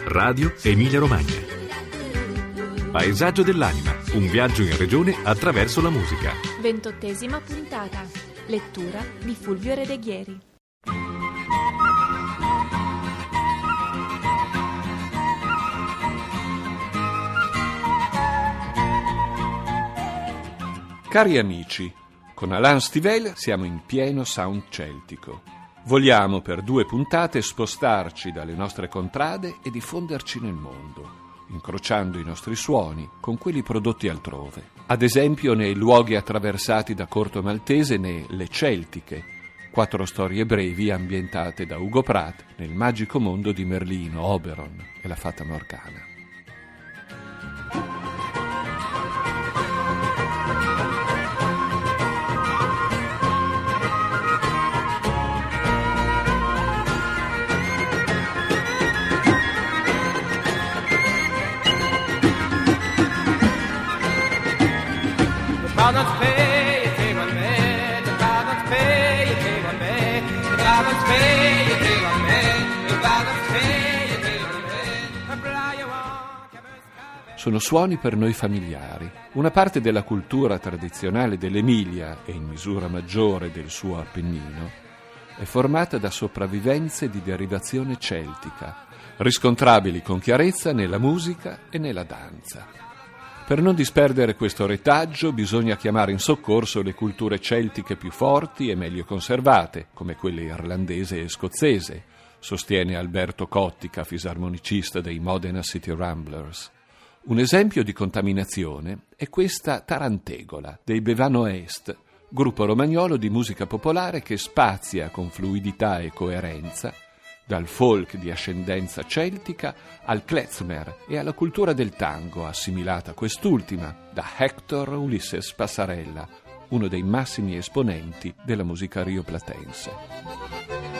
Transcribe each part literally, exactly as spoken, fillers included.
Radio Emilia Romagna. Paesaggio dell'anima, un viaggio in regione attraverso la musica. Ventottesima puntata. Lettura di Fulvio Redeghieri. Cari amici, con Alain Stivell siamo in pieno sound celtico. Vogliamo per due puntate spostarci dalle nostre contrade e diffonderci nel mondo, incrociando i nostri suoni con quelli prodotti altrove. Ad esempio nei luoghi attraversati da Corto Maltese né Le Celtiche, quattro storie brevi ambientate da Ugo Pratt nel magico mondo di Merlino, Oberon e la Fata Morgana. Sono suoni per noi familiari. Una parte della cultura tradizionale dell'Emilia e in misura maggiore del suo Appennino è formata da sopravvivenze di derivazione celtica, riscontrabili con chiarezza nella musica e nella danza. Per non disperdere questo retaggio bisogna chiamare in soccorso le culture celtiche più forti e meglio conservate, come quelle irlandese e scozzese, sostiene Alberto Cottica, fisarmonicista dei Modena City Ramblers. Un esempio di contaminazione è questa tarantegola dei Bevano Est, gruppo romagnolo di musica popolare che spazia con fluidità e coerenza dal folk di ascendenza celtica al klezmer e alla cultura del tango, assimilata quest'ultima da Hector Ulisses Passarella, uno dei massimi esponenti della musica rioplatense.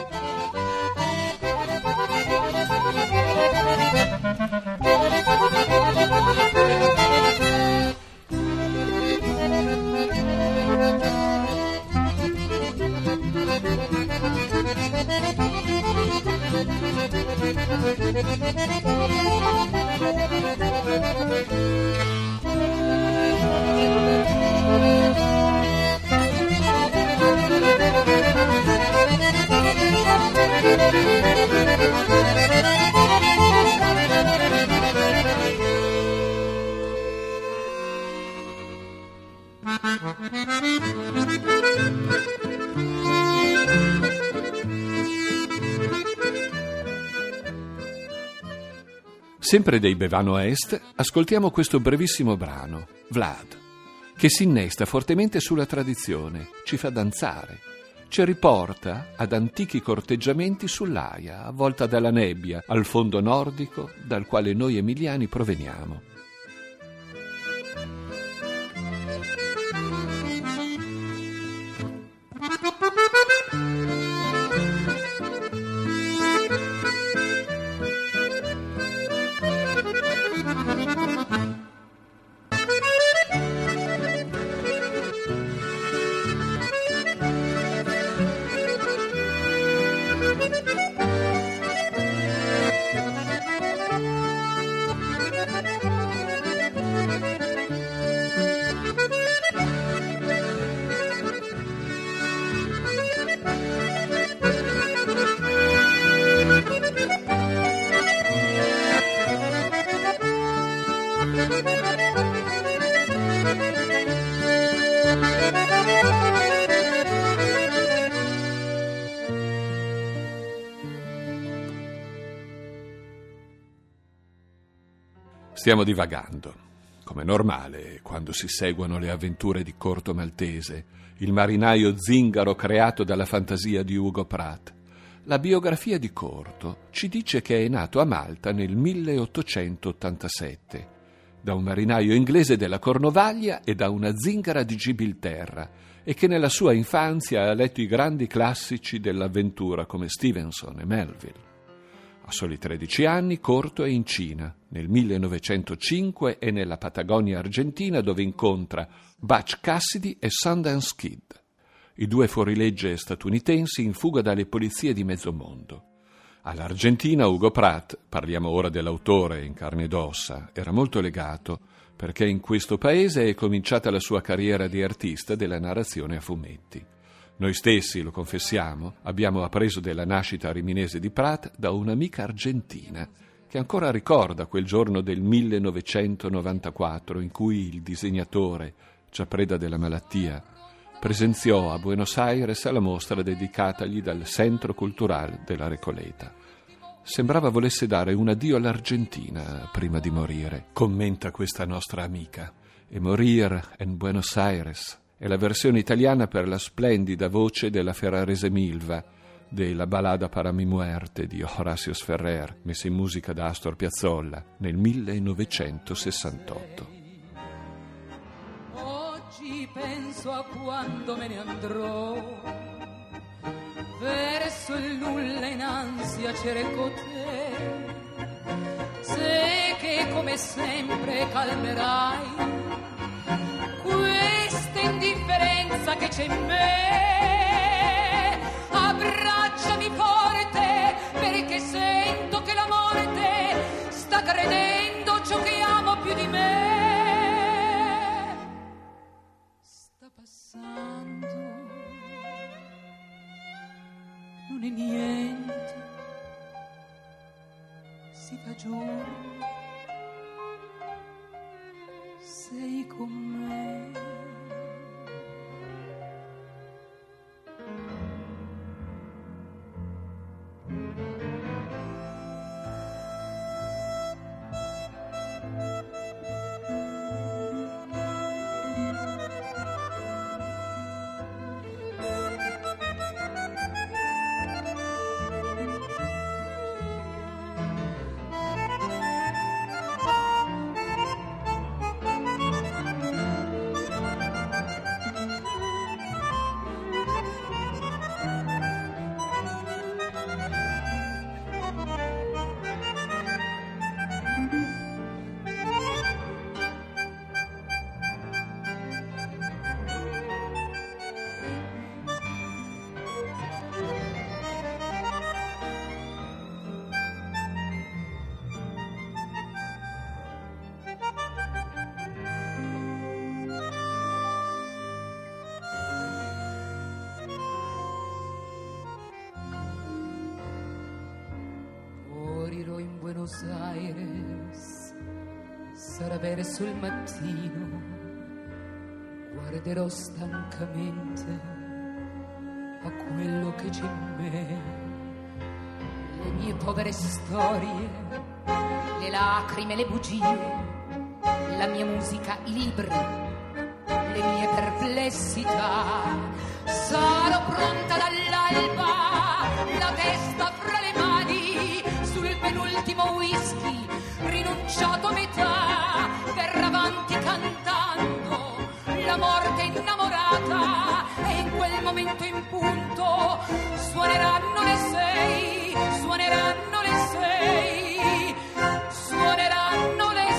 Sempre dei Bevano Est, ascoltiamo questo brevissimo brano, Vlad, che si innesta fortemente sulla tradizione, ci fa danzare, ci riporta ad antichi corteggiamenti sull'Aia, avvolta dalla nebbia, al fondo nordico dal quale noi emiliani proveniamo. Stiamo divagando, come normale quando si seguono le avventure di Corto Maltese, il marinaio zingaro creato dalla fantasia di Ugo Pratt. La biografia di Corto ci dice che è nato a Malta nel milleottocentottantasette, da un marinaio inglese della Cornovaglia e da una zingara di Gibilterra, e che nella sua infanzia ha letto i grandi classici dell'avventura come Stevenson e Melville. A soli tredici anni Corto è in Cina, nel millenovecentocinque è nella Patagonia argentina dove incontra Butch Cassidy e Sundance Kid, i due fuorilegge statunitensi in fuga dalle polizie di mezzo mondo. All'Argentina Hugo Pratt, parliamo ora dell'autore in carne ed ossa, era molto legato perché in questo paese è cominciata la sua carriera di artista della narrazione a fumetti. Noi stessi, lo confessiamo, abbiamo appreso della nascita riminese di Pratt da un'amica argentina che ancora ricorda quel giorno del millenovecentonovantaquattro in cui il disegnatore, già preda della malattia, presenziò a Buenos Aires alla mostra dedicatagli dal Centro Cultural della Recoleta. Sembrava volesse dare un addio all'Argentina prima di morire, commenta questa nostra amica. E morir en Buenos Aires è la versione italiana per la splendida voce della ferrarese Milva, della Ballada para mi muerte di Horacio Ferrer, messa in musica da Astor Piazzolla nel millenovecentosessantotto. Penso a quando me ne andrò, verso il nulla in ansia cerco te, sé che come sempre calmerai questa indifferenza che c'è in me. Abbracciami forte perché sento che la morte sta credendo ciò che amo più di me. Passando, non è niente, si fa giorno, sei con me. Buenos Aires, sarà verso il mattino, guarderò stancamente a quello che c'è in me, le mie povere storie, le lacrime, le bugie, la mia musica, i libri, le mie perplessità. Sarò pronta dall'alba, la testa fra le mani, sul penultimo whisky, rinunciato a metà, per avanti cantando la morte innamorata, e in quel momento in punto suoneranno le sei, suoneranno le sei, suoneranno le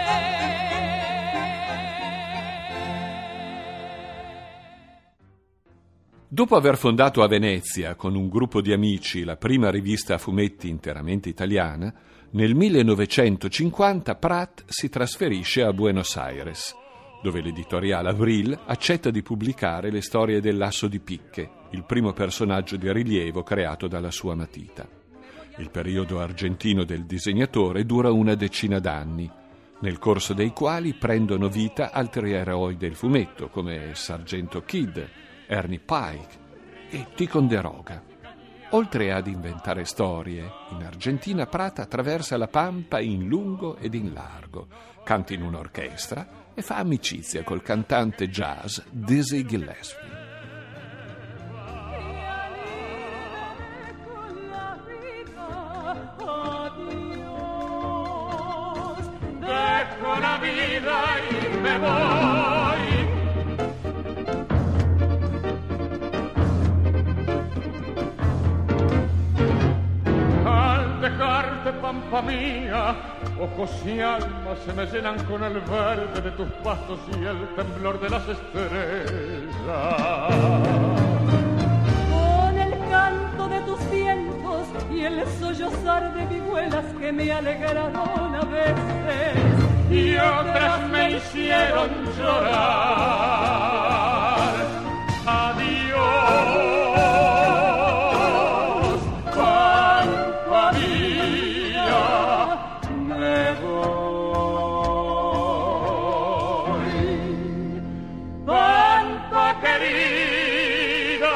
Dopo aver fondato a Venezia con un gruppo di amici la prima rivista a fumetti interamente italiana, nel millenovecentocinquanta Pratt si trasferisce a Buenos Aires, dove l'editoriale Avril accetta di pubblicare le storie dell'Asso di Picche, il primo personaggio di rilievo creato dalla sua matita. Il periodo argentino del disegnatore dura una decina d'anni, nel corso dei quali prendono vita altri eroi del fumetto, come Sargento Kid, Ernie Pike e Ticonderoga. Oltre ad inventare storie, in Argentina Pratt attraversa la Pampa in lungo ed in largo, canta in un'orchestra e fa amicizia col cantante jazz Dizzy Gillespie. Dejo la vida y me voy. Dejarte, pampa mía, ojos y alma se me llenan con el verde de tus pastos y el temblor de las estrellas. Con el canto de tus vientos y y el sollozar de vihuelas que me alegraron a veces y otras me hicieron llorar. Adiós, pampa mía, me voy. Pampa querida,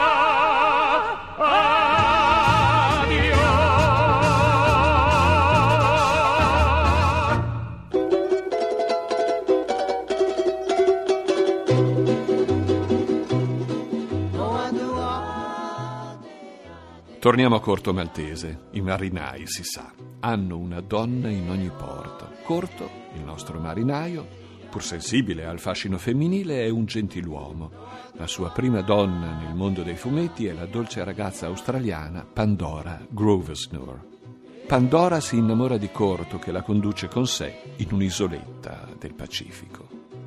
Torniamo a Corto Maltese. I marinai, si sa, hanno una donna in ogni porto. Corto, il nostro marinaio, pur sensibile al fascino femminile, è un gentiluomo. La sua prima donna nel mondo dei fumetti è la dolce ragazza australiana Pandora Grosvenor. Pandora si innamora di Corto, che la conduce con sé in un'isoletta del Pacifico.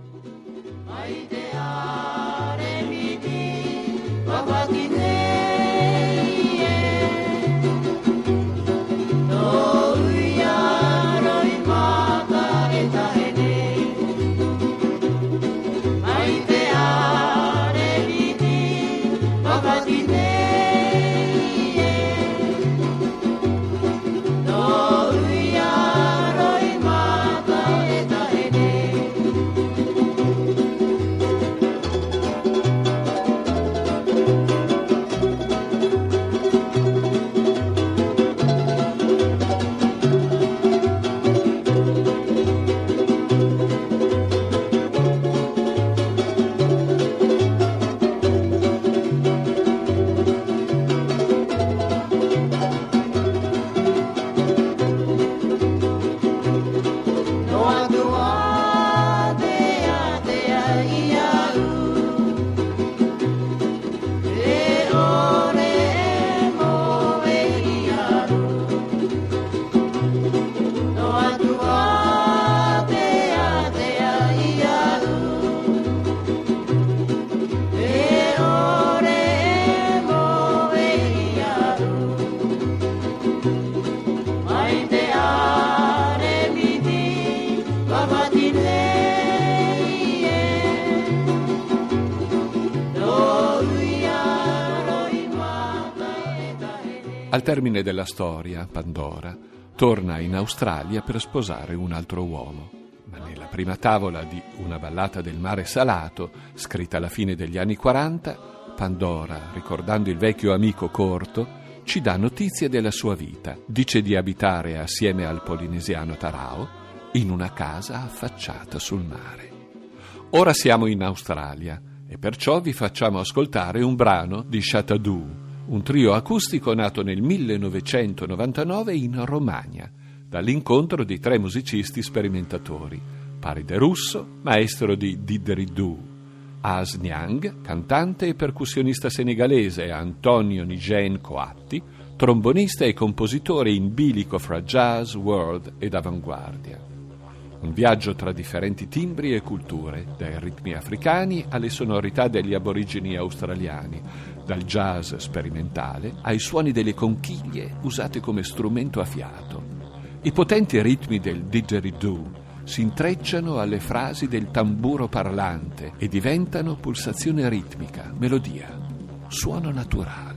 Al termine della storia, Pandora torna in Australia per sposare un altro uomo. Ma nella prima tavola di Una ballata del mare salato, scritta alla fine degli anni quaranta, Pandora, ricordando il vecchio amico Corto, ci dà notizie della sua vita. Dice di abitare assieme al polinesiano Tarao in una casa affacciata sul mare. Ora siamo in Australia e perciò vi facciamo ascoltare un brano di Chatadou, un trio acustico nato nel millenovecentonovantanove in Romagna, dall'incontro di tre musicisti sperimentatori: Paride Russo, maestro di didgeridoo, As Nyang, cantante e percussionista senegalese, Antonio Nigeen Coatti, trombonista e compositore in bilico fra jazz, world ed avanguardia. Un viaggio tra differenti timbri e culture, dai ritmi africani alle sonorità degli aborigeni australiani, dal jazz sperimentale ai suoni delle conchiglie usate come strumento a fiato. I potenti ritmi del didgeridoo si intrecciano alle frasi del tamburo parlante e diventano pulsazione ritmica, melodia, suono naturale.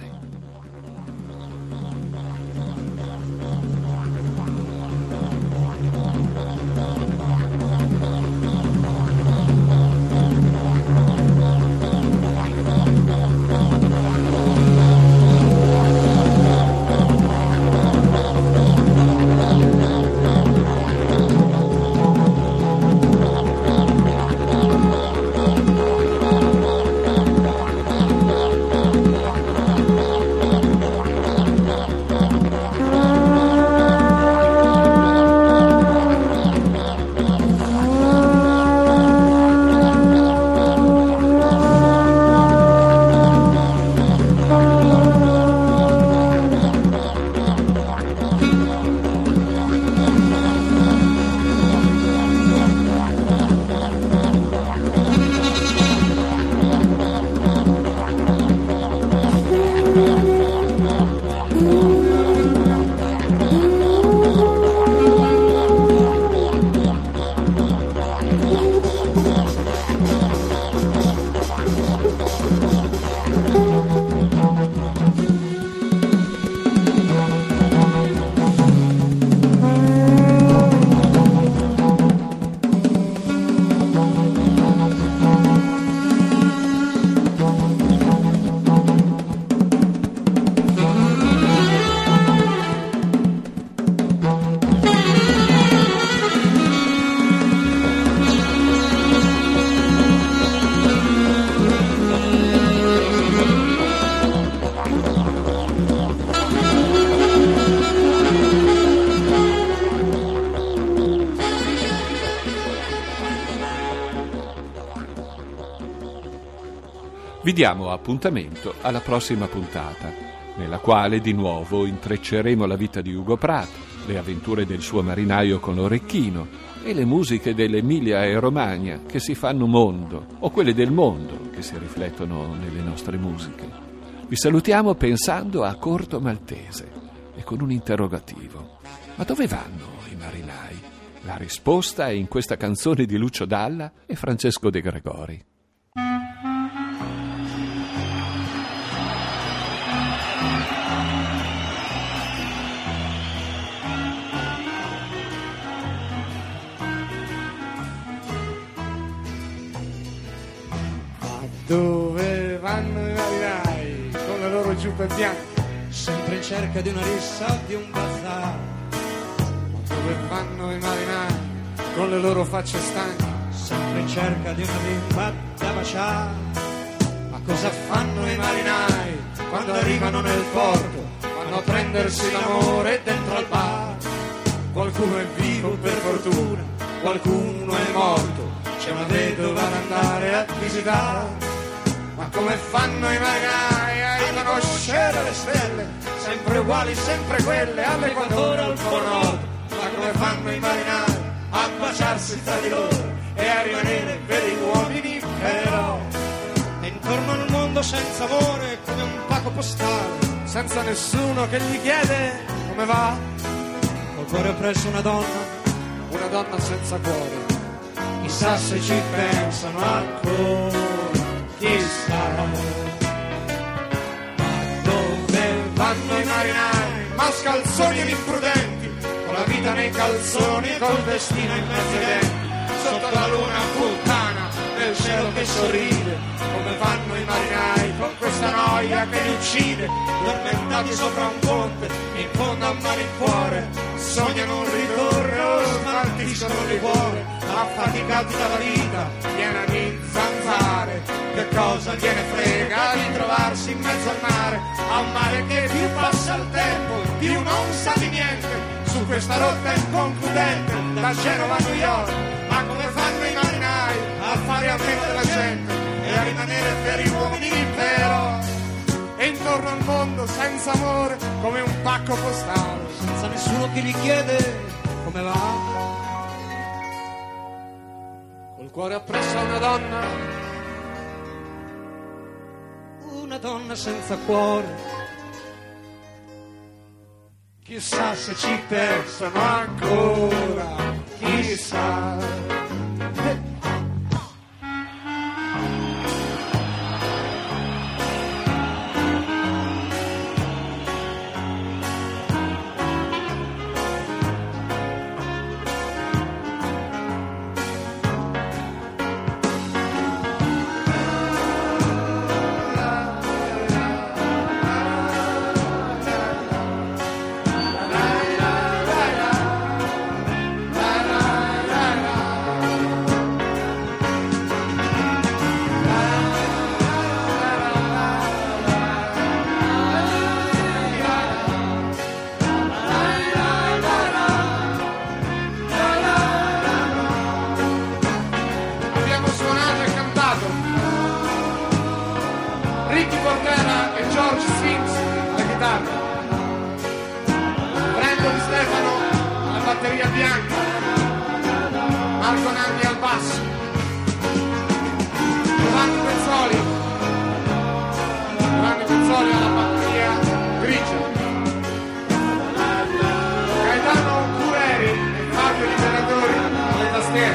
Vi diamo appuntamento alla prossima puntata, nella quale di nuovo intrecceremo la vita di Ugo Prato, le avventure del suo marinaio con l'orecchino e le musiche dell'Emilia e Romagna che si fanno mondo, o quelle del mondo che si riflettono nelle nostre musiche. Vi salutiamo pensando a Corto Maltese e con un interrogativo. Ma dove vanno i marinai? La risposta è in questa canzone di Lucio Dalla e Francesco De Gregori. Dove vanno i marinai con le loro giuppe bianche, sempre in cerca di una rissa o di un bazar? Ma dove vanno i marinai con le loro facce stanche, sempre in cerca di una bimba da baciare? Ma cosa fanno i marinai quando arrivano nel porto? Vanno a prendersi l'amore dentro al bar. Qualcuno è vivo per fortuna, qualcuno è morto, c'è una vedova da andare a visitare. Ma come fanno i marinai a riconoscere le stelle, sempre uguali, sempre quelle, all'equatore, al polo nord? Ma come fanno i marinai a baciarsi tra di loro e a rimanere veri uomini però? E intorno al mondo senza amore, come un pacco postale, senza nessuno che gli chiede come va. Col cuore oppresso una donna, una donna senza cuore. Chissà se ci pensano ancora, chissà. Ma dove vanno i marinai, mascalzoni ed imprudenti, con la vita nei calzoni e col destino in mezzo ai denti, sotto la luna puttana, nel cielo che sorride? Come fanno i marinai con questa noia che li uccide, dormentati sopra un ponte, in fondo a malincuore, sognano un ritorno, smaltiscono il cuore, affaticati dalla vita, piena di zanzare. Che cosa gliene frega di trovarsi in mezzo al mare, a un mare che più passa il tempo, più non sa di niente, su questa rotta inconcludente, da Genova a New York. Ma come fanno i marinai a fare a meno della gente e a rimanere veri uomini però? E intorno al mondo senza amore, come un pacco postale, senza nessuno che gli chiede come va. Col cuore appresso a una donna, una donna senza cuore. Chissà se ci pensano ancora, chissà. Batteria bianca, Marco Nanni al basso, Giovanni Pezzoli, Giovanni Pezzoli alla batteria grigia, Gaetano Cureri e Fabio Liberatori alle tastiere.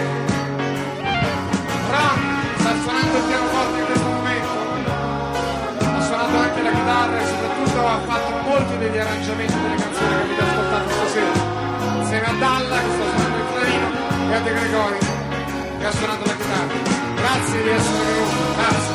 Ron sta suonando il pianoforte in questo momento, ha suonato anche la chitarra e soprattutto ha fatto molti degli arrangiamenti delle canzoni che avete ascoltato stasera. Insieme a Dalla che sta suonando il clarino e a De Gregori che ha suonato la chitarra. Grazie di essere venuti. Grazie.